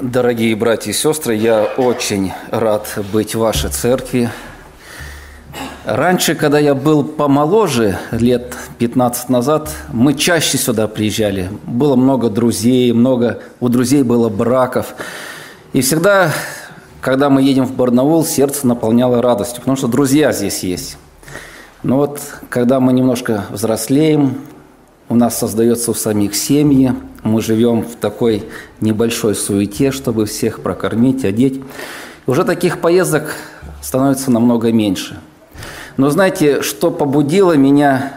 Дорогие братья и сестры, я очень рад быть в вашей церкви. Раньше, когда я был помоложе, лет 15 назад, мы чаще сюда приезжали. Было много друзей, у друзей было браков. И всегда, когда мы едем в Барнаул, сердце наполняло радостью, потому что друзья здесь есть. Но вот, когда мы немножко взрослеем, у нас создается у самих семьи, мы живем в такой небольшой суете, чтобы всех прокормить, одеть. И уже таких поездок становится намного меньше. Но знаете, что побудило меня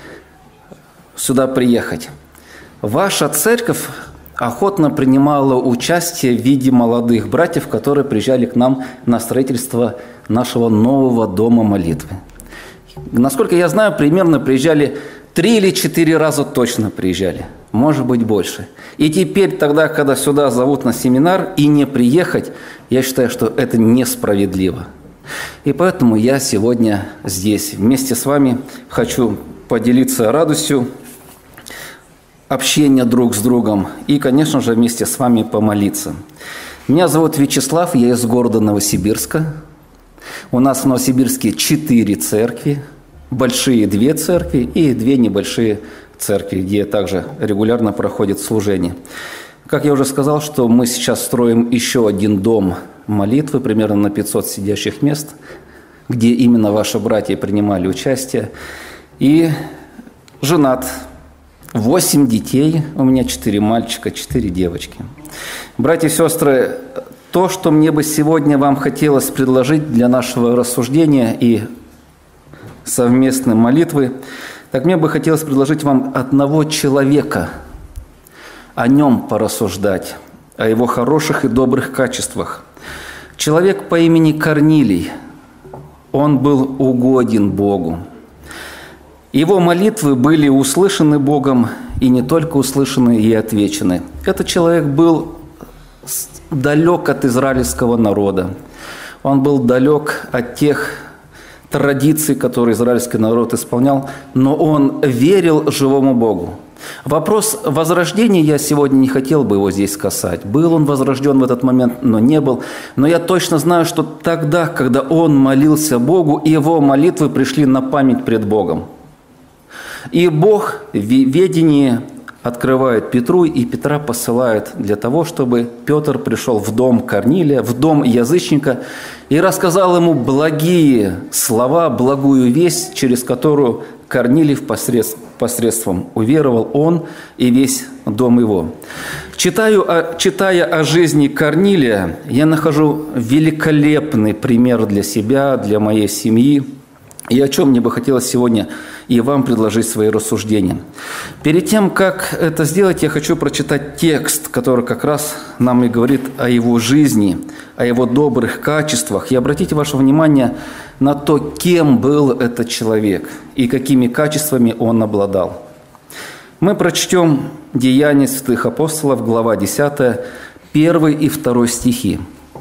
сюда приехать? Ваша церковь охотно принимала участие в виде молодых братьев, которые приезжали к нам на строительство нашего нового дома молитвы. Насколько я знаю, примерно приезжали 3 или 4 раза точно приезжали, может быть больше. И теперь тогда, когда сюда зовут на семинар и не приехать, я считаю, что это несправедливо. И поэтому я сегодня здесь вместе с вами хочу поделиться радостью общения друг с другом и, конечно же, вместе с вами помолиться. Меня зовут Вячеслав, я из города Новосибирска. У нас в Новосибирске 4 церкви. Большие 2 церкви и 2 небольшие церкви, где также регулярно проходит служение. Как я уже сказал, что мы сейчас строим еще один дом молитвы, примерно на 500 сидящих мест, где именно ваши братья принимали участие. И женат, 8 детей, у меня 4 мальчика, 4 девочки. Братья и сестры, то, что мне бы сегодня вам хотелось предложить для нашего рассуждения и совместной молитвы, так мне бы хотелось предложить вам одного человека, о нем порассуждать, о его хороших и добрых качествах. Человек по имени Корнилий, он был угоден Богу. Его молитвы были услышаны Богом, и не только услышаны, и отвечены. Этот человек был далек от израильского народа. Он был далек от тех традиций, которые израильский народ исполнял, но он верил живому Богу. Вопрос возрождения я сегодня не хотел бы его здесь касать. Был он возрожден в этот момент, но не был. Но я точно знаю, что тогда, когда он молился Богу, его молитвы пришли на память пред Богом. И Бог в ведении открывает Петру, и Петра посылает для того, чтобы Петр пришел в дом Корнилия, в дом язычника, и рассказал ему благие слова, благую весть, через которую Корнилий посредством уверовал он и весь дом его. Читая о жизни Корнилия, я нахожу великолепный пример для себя, для моей семьи, и о чем мне бы хотелось сегодня и вам предложить свои рассуждения. Перед тем, как это сделать, я хочу прочитать текст, который как раз нам и говорит о его жизни, о его добрых качествах. И обратите ваше внимание на то, кем был этот человек и какими качествами он обладал. Мы прочтем Деяния святых апостолов, глава 10, 1 и 2 стихи.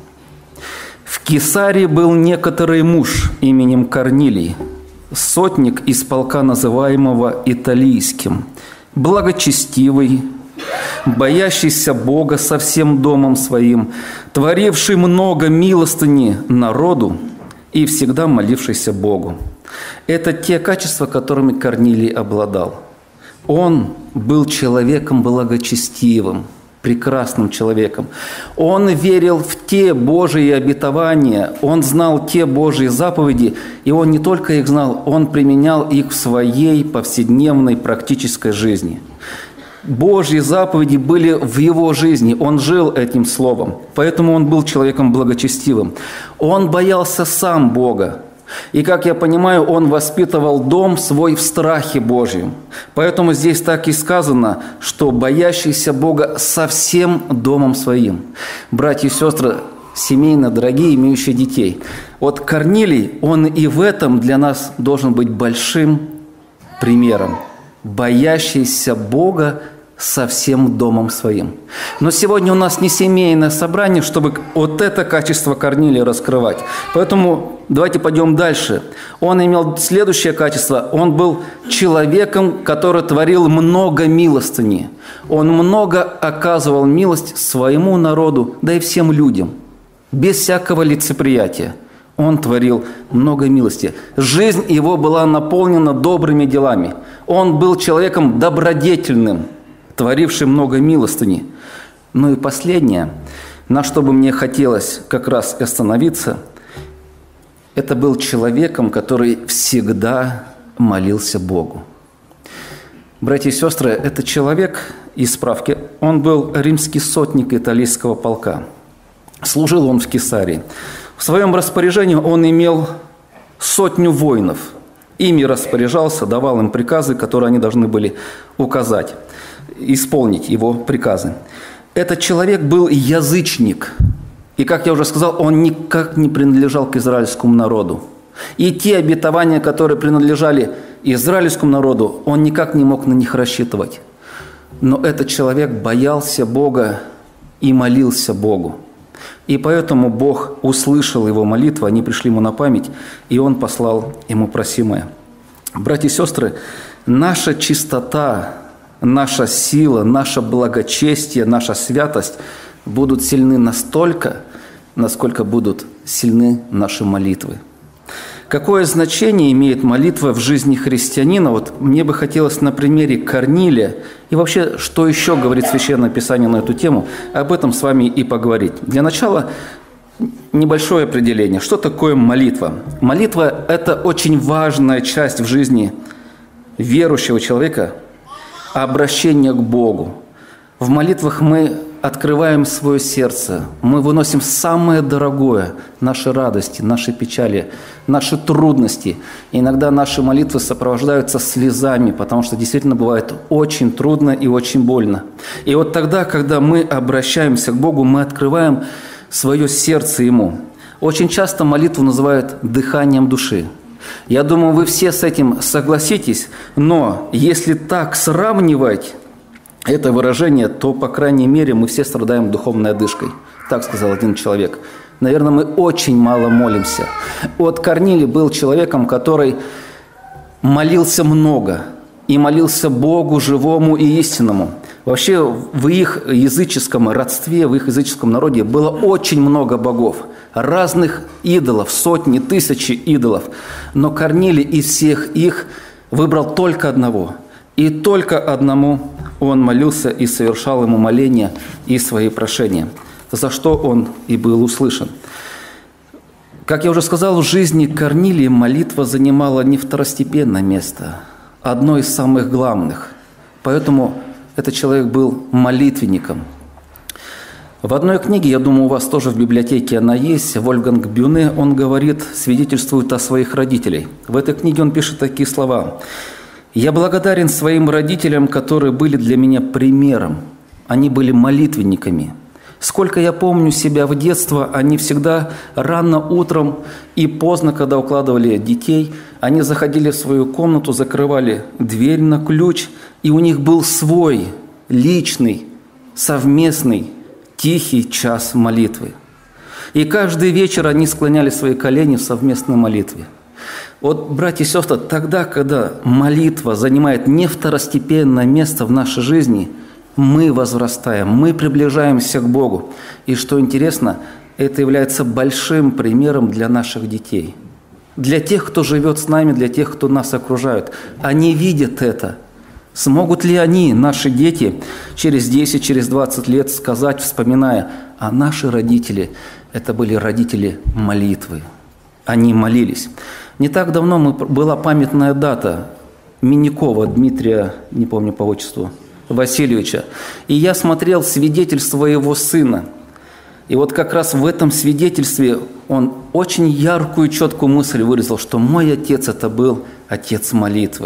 «В Кесарии был некоторый муж именем Корнилий, сотник из полка, называемого Италийским, благочестивый, боящийся Бога со всем домом своим, творивший много милостыни народу и всегда молившийся Богу». Это те качества, которыми Корнилий обладал. Он был человеком благочестивым, прекрасным человеком. Он верил в те Божьи обетования, он знал те Божьи заповеди, и он не только их знал, он применял их в своей повседневной практической жизни. Божьи заповеди были в его жизни, он жил этим словом, поэтому он был человеком благочестивым. Он боялся сам Бога. И, как я понимаю, он воспитывал дом свой в страхе Божьем. Поэтому здесь так и сказано, что боящийся Бога со всем домом своим. Братья и сестры, семейно дорогие, имеющие детей. Вот Корнилий, он и в этом для нас должен быть большим примером. Боящийся Бога со всем домом своим. Но сегодня у нас не семейное собрание, чтобы вот это качество Корнилия раскрывать. Поэтому давайте пойдем дальше. Он имел следующее качество. Он был человеком, который творил много милостыни. Он много оказывал милость своему народу, да и всем людям, без всякого лицеприятия. Он творил много милости. Жизнь его была наполнена добрыми делами. Он был человеком добродетельным, творившим много милостыни. Ну и последнее, на что бы мне хотелось как раз остановиться, это был человеком, который всегда молился Богу. Братья и сестры, это человек, из справки, он был римский сотник италийского полка. Служил он в Кесарии. В своем распоряжении он имел 100 воинов. Ими распоряжался, давал им приказы, которые они должны были указать, исполнить его приказы. Этот человек был язычник. И, как я уже сказал, он никак не принадлежал к израильскому народу. И те обетования, которые принадлежали израильскому народу, он никак не мог на них рассчитывать. Но этот человек боялся Бога и молился Богу. И поэтому Бог услышал его молитву, они пришли ему на память, и он послал ему просимое. Братья и сестры, наша чистота, наша сила, наше благочестие, наша святость будут сильны настолько, насколько будут сильны наши молитвы. Какое значение имеет молитва в жизни христианина? Вот мне бы хотелось на примере Корнилия и вообще, что еще говорит Священное Писание на эту тему, об этом с вами и поговорить. Для начала небольшое определение. Что такое молитва? Молитва – это очень важная часть в жизни верующего человека, обращение к Богу. В молитвах мы открываем свое сердце, мы выносим самое дорогое, наши радости, наши печали, наши трудности. И иногда наши молитвы сопровождаются слезами, потому что действительно бывает очень трудно и очень больно. И вот тогда, когда мы обращаемся к Богу, мы открываем свое сердце Ему. Очень часто молитву называют дыханием души. Я думаю, вы все с этим согласитесь, но если так сравнивать это выражение, то, по крайней мере, мы все страдаем духовной одышкой. Так сказал один человек. Наверное, мы очень мало молимся. Вот Корнилий был человеком, который молился много. И молился Богу живому и истинному. Вообще, в их языческом родстве, в их языческом народе было очень много богов. Разных идолов, сотни, тысячи идолов. Но Корнилий из всех их выбрал только одного. И только одному он молился и совершал ему моления и свои прошения, за что он и был услышан. Как я уже сказал, в жизни Корнилия молитва занимала не второстепенное место, а одно из самых главных. Поэтому этот человек был молитвенником. В одной книге, я думаю, у вас тоже в библиотеке она есть, Вольфганг Бюне, он говорит, свидетельствует о своих родителях. В этой книге он пишет такие слова: «Я благодарен своим родителям, которые были для меня примером. Они были молитвенниками. Сколько я помню себя в детстве, они всегда рано утром и поздно, когда укладывали детей, они заходили в свою комнату, закрывали дверь на ключ, и у них был свой, личный, совместный, тихий час молитвы. И каждый вечер они склоняли свои колени в совместной молитве». Вот, братья и сестры, тогда, когда молитва занимает не второстепенное место в нашей жизни, мы возрастаем, мы приближаемся к Богу. И что интересно, это является большим примером для наших детей. Для тех, кто живет с нами, для тех, кто нас окружает. Они видят это. Смогут ли они, наши дети, через 10, через 20 лет сказать, вспоминая, а наши родители, это были родители молитвы. Они молились. Не так давно была памятная дата Минякова Дмитрия, не помню по отчеству, Васильевича. И я смотрел свидетельство его сына. И вот как раз в этом свидетельстве он очень яркую, четкую мысль выразил, что мой отец – это был отец молитвы.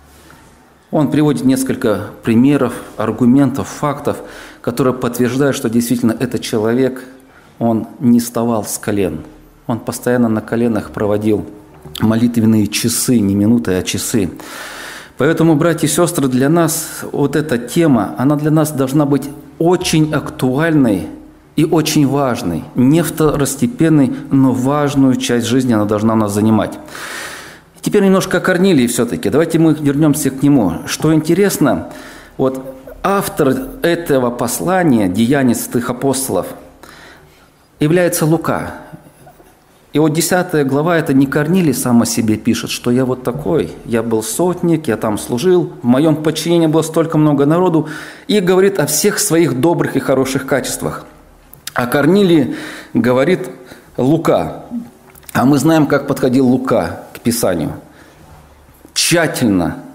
Он приводит несколько примеров, аргументов, фактов, которые подтверждают, что действительно этот человек, он не вставал с колен. Он постоянно на коленах проводил молитвенные часы, не минуты, а часы. Поэтому, братья и сестры, для нас вот эта тема, она для нас должна быть очень актуальной и очень важный, не второстепенный, но важную часть жизни она должна нас занимать. Теперь немножко о Корнилии все-таки. Давайте мы вернемся к нему. Что интересно, вот автор этого послания, Деяний святых апостолов, является Лука. И вот 10 глава, это не Корнилий сам о себе пишет, что я вот такой, я был сотник, я там служил, в моем подчинении было столько много народу, и говорит о всех своих добрых и хороших качествах. А Корнилий говорит Лука. А мы знаем, как подходил Лука к Писанию. Тщательно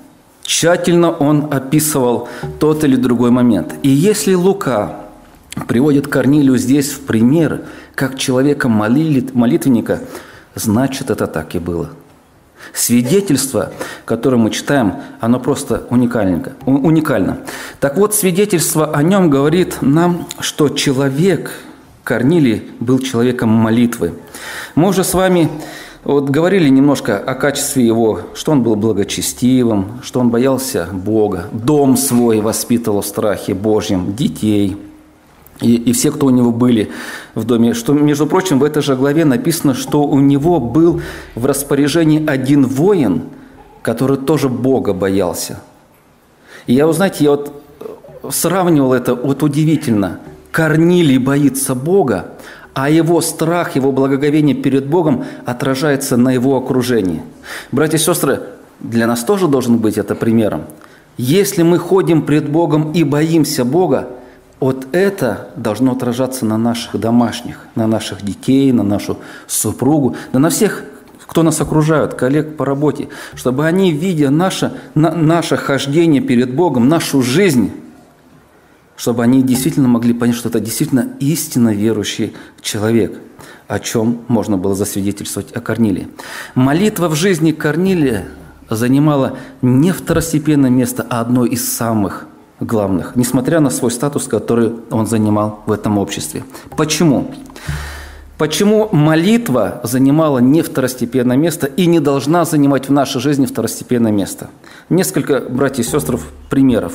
он описывал тот или другой момент. И если Лука приводит Корнилию здесь в пример, как человека-молитвенника, значит, это так и было. Свидетельство, которое мы читаем, оно просто уникально. Так вот, свидетельство о нем говорит нам, что человек, Корнилий, был человеком молитвы. Мы уже с вами говорили немножко о качестве его, что он был благочестивым, что он боялся Бога, дом свой воспитывал в страхе Божьем, детей и все, кто у него были в доме. Что, между прочим, в этой же главе написано, что у него был в распоряжении один воин, который тоже Бога боялся. И я сравнивал это, удивительно. Корнилий боится Бога, а его страх, его благоговение перед Богом отражается на его окружении. Братья и сестры, для нас тоже должен быть это примером. Если мы ходим пред Богом и боимся Бога, вот это должно отражаться на наших домашних, на наших детей, на нашу супругу, да на всех, кто нас окружает, коллег по работе, чтобы они, видя наше хождение перед Богом, нашу жизнь, чтобы они действительно могли понять, что это действительно истинно верующий человек, о чем можно было засвидетельствовать о Корнилии. Молитва в жизни Корнилия занимала не второстепенное место, а одно из самых главных, несмотря на свой статус, который он занимал в этом обществе. Почему? Почему молитва занимала не второстепенное место и не должна занимать в нашей жизни второстепенное место? Несколько, братья и сестры, примеров.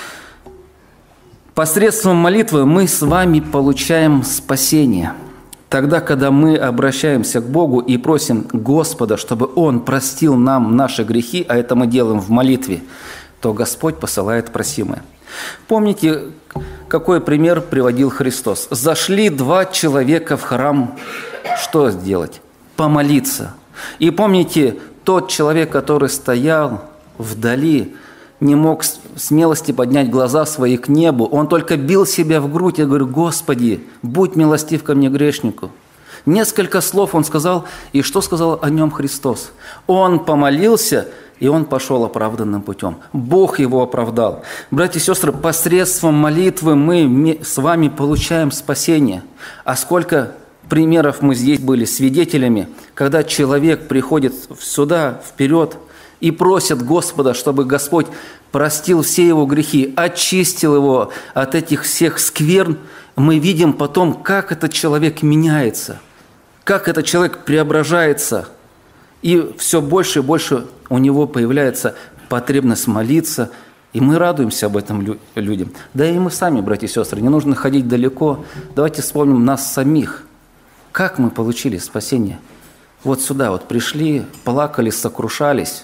Посредством молитвы мы с вами получаем спасение. Тогда, когда мы обращаемся к Богу и просим Господа, чтобы Он простил нам наши грехи, а это мы делаем в молитве, то Господь посылает просимое. Помните, какой пример приводил Христос? Зашли 2 человека в храм, что сделать? Помолиться. И помните, тот человек, который стоял вдали, не мог смелости поднять глаза свои к небу, он только бил себя в грудь и говорил: «Господи, будь милостив ко мне, грешнику». Несколько слов он сказал, и что сказал о нем Христос? Он помолился, и он пошел оправданным путем. Бог его оправдал. Братья и сестры, посредством молитвы мы с вами получаем спасение. А сколько примеров мы здесь были свидетелями, когда человек приходит сюда, вперед, и просит Господа, чтобы Господь простил все его грехи, очистил его от этих всех скверн, мы видим потом, как этот человек меняется, как этот человек преображается, и все больше и больше у него появляется потребность молиться, и мы радуемся об этом людям. Да и мы сами, братья и сестры, не нужно ходить далеко. Давайте вспомним нас самих. Как мы получили спасение? Вот сюда вот пришли, плакали, сокрушались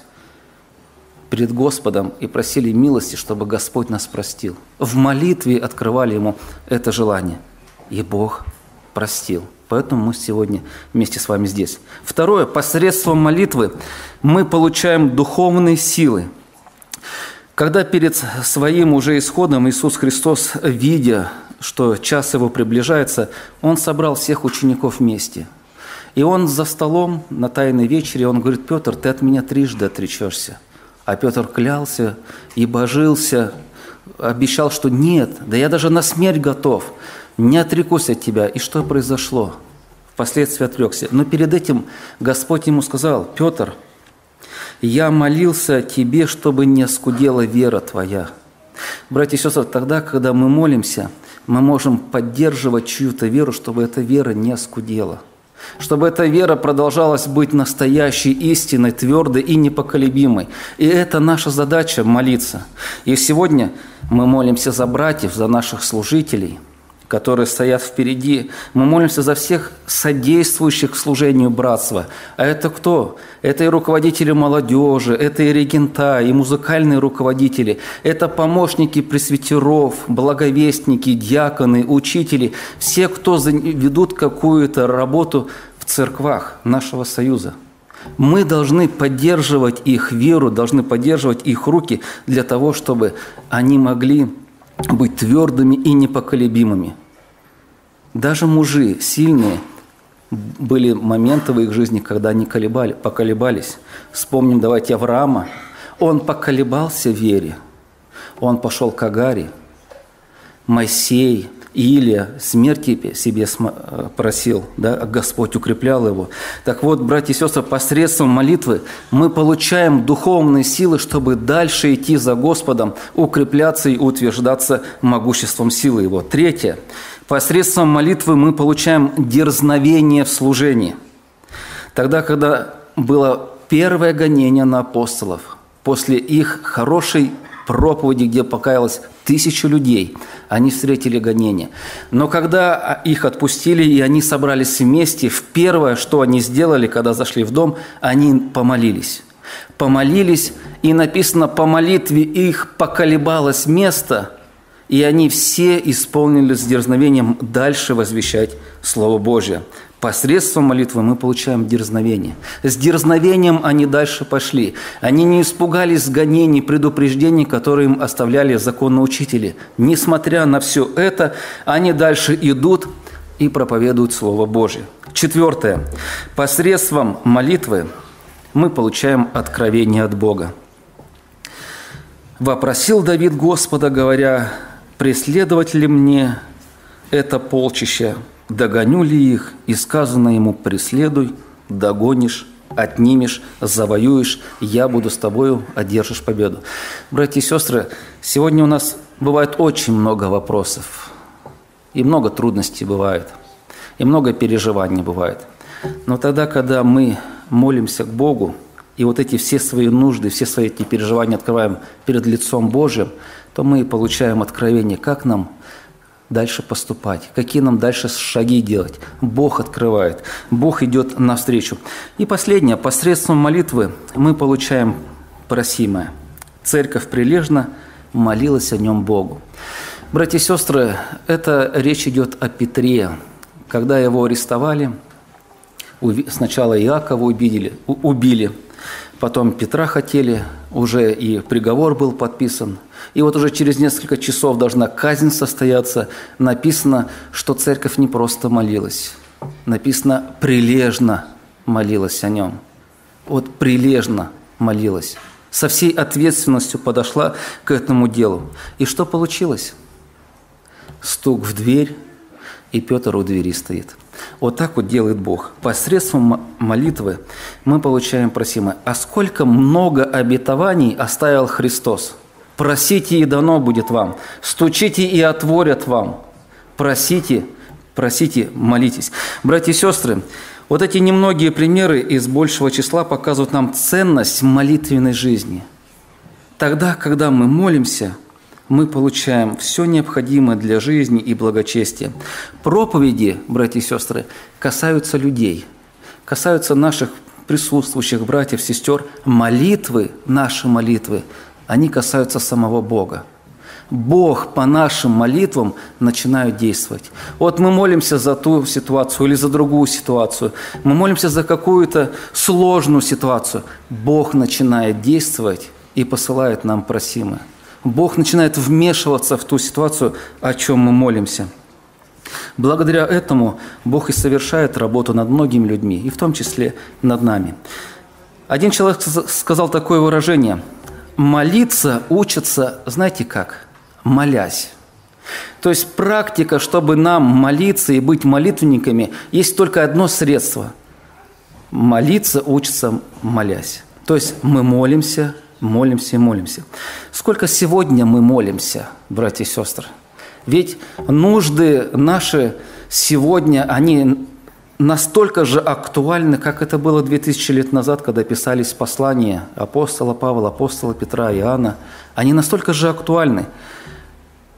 перед Господом и просили милости, чтобы Господь нас простил. В молитве открывали Ему это желание. И Бог простил. Поэтому мы сегодня вместе с вами здесь. Второе. Посредством молитвы мы получаем духовные силы. Когда перед своим уже исходом Иисус Христос, видя, что час Его приближается, Он собрал всех учеников вместе. И Он за столом на Тайной вечере, Он говорит: «Петр, ты от меня трижды отречешься». А Петр клялся и божился, обещал, что нет, да я даже на смерть готов, не отрекусь от тебя. И что произошло? Впоследствии отрекся. Но перед этим Господь ему сказал: «Петр, я молился тебе, чтобы не оскудела вера твоя». Братья и сестры, тогда, когда мы молимся, мы можем поддерживать чью-то веру, чтобы эта вера не оскудела. Чтобы эта вера продолжалась быть настоящей, истинной, твердой и непоколебимой. И это наша задача – молиться. И сегодня мы молимся за братьев, за наших служителей. которые стоят впереди. Мы молимся за всех содействующих к служению братства. А это кто? Это и руководители молодежи, это и регента, и музыкальные руководители, это помощники пресвитеров, благовестники, диаконы, учители, все, кто ведут какую-то работу в церквах нашего союза. Мы должны поддерживать их веру, должны поддерживать их руки для того, чтобы они могли быть твердыми и непоколебимыми. Даже мужи сильные, были моменты в их жизни, когда они поколебались. Вспомним, давайте, Авраама. Он поколебался в вере. Он пошел к Агаре. Моисей, Илия смерти себе просил, да, Господь укреплял его. Так вот, братья и сестры, посредством молитвы мы получаем духовные силы, чтобы дальше идти за Господом, укрепляться и утверждаться могуществом силы Его. Третье. Посредством молитвы мы получаем дерзновение в служении. Тогда, когда было первое гонение на апостолов, после их хорошей проповеди, где покаялось 1000 людей, они встретили гонение. Но когда их отпустили, и они собрались вместе, первое, что они сделали, когда зашли в дом, они помолились. Помолились, и написано, по молитве их поколебалось место, и они все исполнились с дерзновением дальше возвещать Слово Божие. Посредством молитвы мы получаем дерзновение. С дерзновением они дальше пошли. Они не испугались гонений, предупреждений, которые им оставляли законоучители. Несмотря на все это, они дальше идут и проповедуют Слово Божие. Четвертое. Посредством молитвы мы получаем откровение от Бога. «Вопросил Давид Господа, говоря, преследовать ли мне это полчище? Догоню ли их?» И сказано ему, преследуй, догонишь, отнимешь, завоюешь, я буду с тобою, одержишь победу. Братья и сестры, сегодня у нас бывает очень много вопросов, и много трудностей бывает, и много переживаний бывает. Но тогда, когда мы молимся к Богу, и вот эти все свои нужды, все свои эти переживания открываем перед лицом Божьим, то мы получаем откровение, как нам дальше поступать, какие нам дальше шаги делать. Бог открывает, Бог идет навстречу. И последнее, посредством молитвы мы получаем просимое. Церковь прилежно молилась о нем Богу. Братья и сестры, это речь идет о Петре. Когда его арестовали, сначала Иакова убили, потом Петра хотели, уже и приговор был подписан. И вот уже через несколько часов должна казнь состояться. Написано, что церковь не просто молилась. Написано, прилежно молилась о нем. Вот прилежно молилась. Со всей ответственностью подошла к этому делу. И что получилось? Стук в дверь, и Петр у двери стоит. Вот так вот делает Бог. Посредством молитвы мы получаем просимое. А сколько много обетований оставил Христос. Просите, и дано будет вам. Стучите, и отворят вам. Просите, просите, молитесь. Братья и сестры, вот эти немногие примеры из большего числа показывают нам ценность молитвенной жизни. Тогда, когда мы молимся, мы получаем все необходимое для жизни и благочестия. Проповеди, братья и сестры, касаются людей, касаются наших присутствующих братьев, сестер. Молитвы, наши молитвы, они касаются самого Бога. Бог по нашим молитвам начинает действовать. Вот мы молимся за ту ситуацию или за другую ситуацию. Мы молимся за какую-то сложную ситуацию. Бог начинает действовать и посылает нам просимое. Бог начинает вмешиваться в ту ситуацию, о чем мы молимся. Благодаря этому Бог и совершает работу над многими людьми, и в том числе над нами. Один человек сказал такое выражение: молиться учатся, знаете как? Молясь. То есть практика, чтобы нам молиться и быть молитвенниками, есть только одно средство. Молиться учатся, молясь. То есть мы молимся, молимся и молимся. Сколько сегодня мы молимся, братья и сестры? Ведь нужды наши сегодня, они настолько же актуальны, как это было 2000 лет назад, когда писались послания апостола Павла, апостола Петра, Иоанна. Они настолько же актуальны.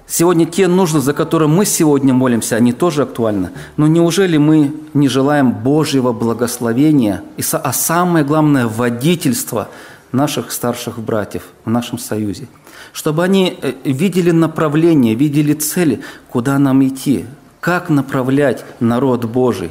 Сегодня те нужды, за которые мы сегодня молимся, они тоже актуальны. Но неужели мы не желаем Божьего благословения, а самое главное, водительства наших старших братьев в нашем союзе? Чтобы они видели направление, видели цели, куда нам идти, как направлять народ Божий.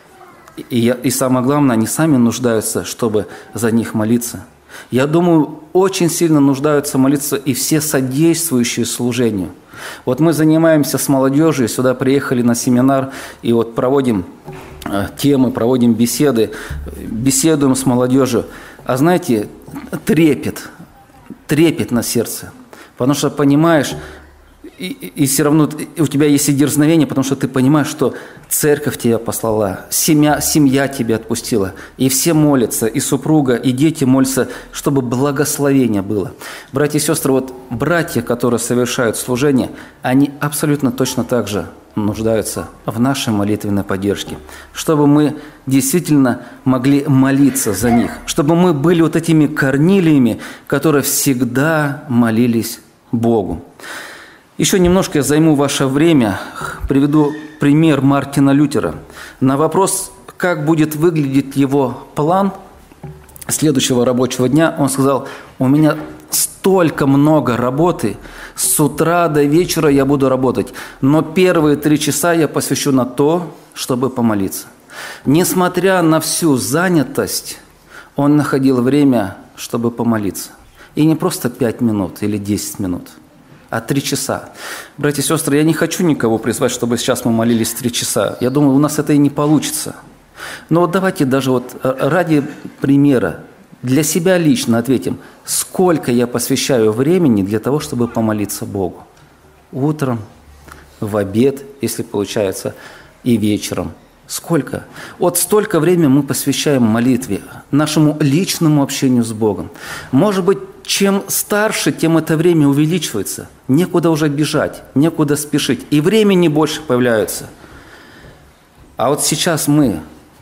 И самое главное, они сами нуждаются, чтобы за них молиться. Я думаю, очень сильно нуждаются молиться и все содействующие служению. Вот мы занимаемся с молодежью, сюда приехали на семинар, и вот проводим темы, проводим беседы, беседуем с молодежью. А знаете, трепет на сердце, потому что понимаешь, и все равно у тебя есть и дерзновение, потому что ты понимаешь, что церковь тебя послала, семья тебя отпустила. И все молятся, и супруга, и дети молятся, чтобы благословение было. Братья и сестры, вот братья, которые совершают служение, они абсолютно точно так же нуждаются в нашей молитвенной поддержке. Чтобы мы действительно могли молиться за них. Чтобы мы были вот этими Корнилиями, которые всегда молились Богу. Еще немножко я займу ваше время, приведу пример Мартина Лютера. На вопрос, как будет выглядеть его план следующего рабочего дня, он сказал: у меня столько много работы, с утра до вечера я буду работать, но первые 3 часа я посвящу на то, чтобы помолиться. Несмотря на всю занятость, он находил время, чтобы помолиться. И не просто 5 минут или 10 минут, а 3 часа. Братья и сестры, я не хочу никого призвать, чтобы сейчас мы молились 3 часа. Я думаю, у нас это и не получится. Но вот давайте даже вот ради примера для себя лично ответим, сколько я посвящаю времени для того, чтобы помолиться Богу. Утром, в обед, если получается, и вечером. Сколько? Вот столько времени мы посвящаем молитве, нашему личному общению с Богом. Может быть, чем старше, тем это время увеличивается. Некуда уже бежать, некуда спешить. И времени больше появляется. А вот сейчас мы,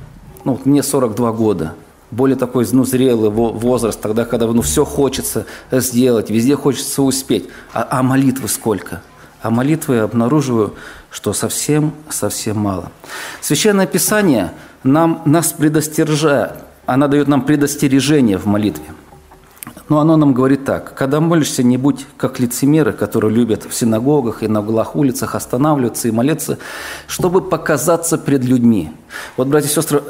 мне 42 года, более такой зрелый возраст, тогда, когда все хочется сделать, везде хочется успеть. А молитвы сколько? А молитвы я обнаруживаю, что совсем мало. Священное Писание нас предостережает, оно дает нам предостережение в молитве. Но оно нам говорит так: когда молишься, не будь как лицемеры, которые любят в синагогах и на углах улицах останавливаться и молиться, чтобы показаться пред людьми. Вот, братья и сестры,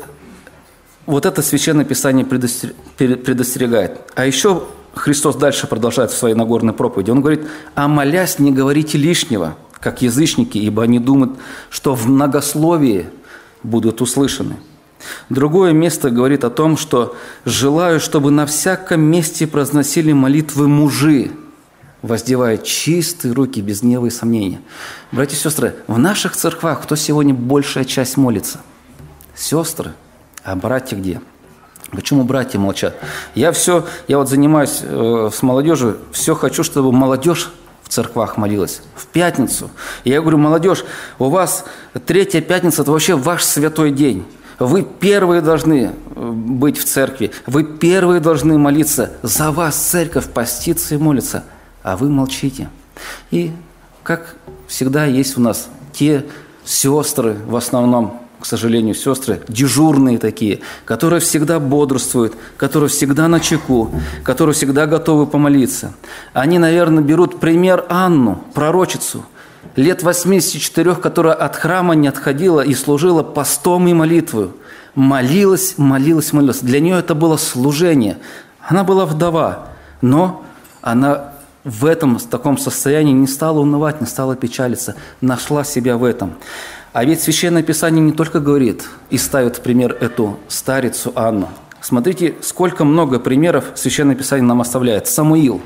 вот это Священное Писание предостерегает. А еще Христос дальше продолжает в своей Нагорной проповеди. Он говорит: «А молясь, не говорите лишнего, как язычники, ибо они думают, что в многословии будут услышаны». Другое место говорит о том, что «желаю, чтобы на всяком месте произносили молитвы мужи, воздевая чистые руки без гнева и сомнения». Братья и сестры, в наших церквах кто сегодня большая часть молится? Сестры. А братья где? Почему братья молчат? Я вот занимаюсь с молодежью, все хочу, чтобы молодежь в церквах молилась. В пятницу. И я говорю: молодежь, у вас 3-я пятница – это вообще ваш святой день. Вы первые должны быть в церкви. Вы первые должны молиться. За вас церковь постится и молится. А вы молчите. И, как всегда, есть у нас те сестры, в основном, к сожалению, сестры, дежурные такие, которые всегда бодрствуют, которые всегда начеку, которые всегда готовы помолиться. Они, наверное, берут пример Анну, пророчицу, лет 84, которая от храма не отходила и служила постом и молитвою. Молилась. Для нее это было служение. Она была вдова, но она в таком состоянии не стала унывать, не стала печалиться, нашла себя в этом. А ведь Священное Писание не только говорит и ставит в пример эту старицу Анну. Смотрите, сколько много примеров Священное Писание нам оставляет. Самуил.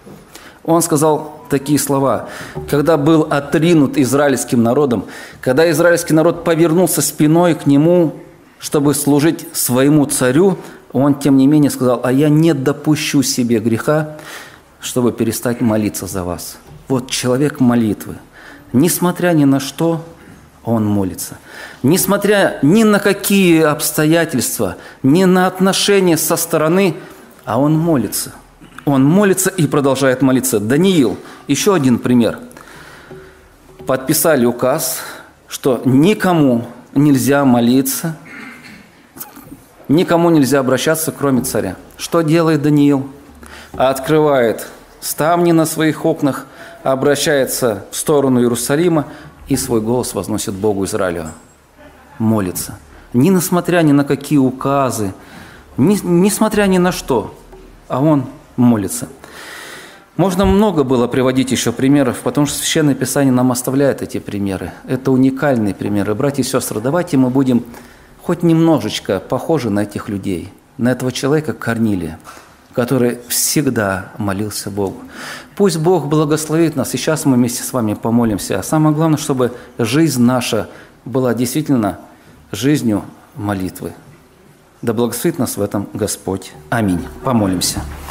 Он сказал такие слова: когда был отринут израильским народом, когда израильский народ повернулся спиной к нему, чтобы служить своему царю, он, тем не менее, сказал: а я не допущу себе греха, чтобы перестать молиться за вас. Вот человек молитвы. Несмотря ни на что, он молится. Несмотря ни на какие обстоятельства, ни на отношения со стороны, а он молится. Он молится и продолжает молиться. Даниил, еще один пример. подписали указ, что никому нельзя молиться, никому нельзя обращаться, кроме царя. Что делает Даниил? Открывает ставни на своих окнах, обращается в сторону Иерусалима и свой голос возносит Богу Израилю. Молится. Несмотря ни на какие указы, несмотря ни на что, а он молится. Можно много было приводить еще примеров, потому что Священное Писание нам оставляет эти примеры. Это уникальные примеры. Братья и сестры, давайте мы будем хоть немножечко похожи на этих людей, на этого человека Корнилия, который всегда молился Богу. Пусть Бог благословит нас, и сейчас мы вместе с вами помолимся. А самое главное, чтобы жизнь наша была действительно жизнью молитвы. Да благословит нас в этом Господь. Аминь. Помолимся.